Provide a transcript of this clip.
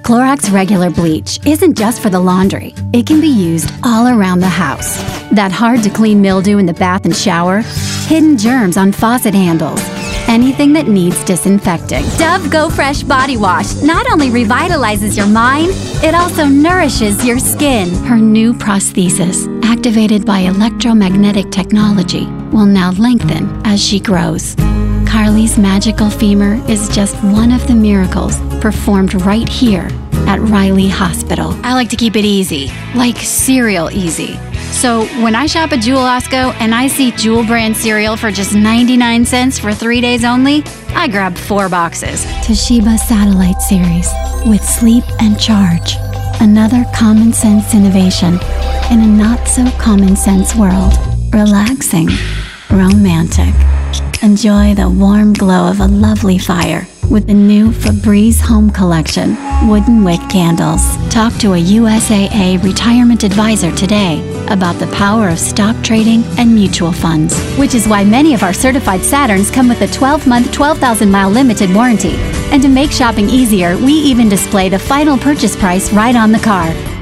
Clorox Regular Bleach isn't just for the laundry. It can be used all around the house. That hard-to-clean mildew in the bath and shower, hidden germs on faucet handles, anything that needs disinfecting. Dove Go Fresh Body Wash not only revitalizes your mind, it also nourishes your skin. Her new prosthesis, activated by electromagnetic technology, will now lengthen as she grows. Carly's magical femur is just one of the miracles performed right here at Riley Hospital. I like to keep it easy, like cereal easy. So when I shop at Jewel-Osco and I see Jewel brand cereal for just 99 cents for 3 days only, I grab 4 boxes. Toshiba Satellite Series with Sleep and Charge. Another common sense innovation in a not so common sense world. Relaxing, romantic. Enjoy the warm glow of a lovely fire with the new Febreze Home Collection wooden wick candles. Talk to a USAA retirement advisor today about the power of stock trading and mutual funds, which is why many of our certified Saturns come with a 12-month, 12,000-mile limited warranty. And to make shopping easier, we even display the final purchase price right on the car.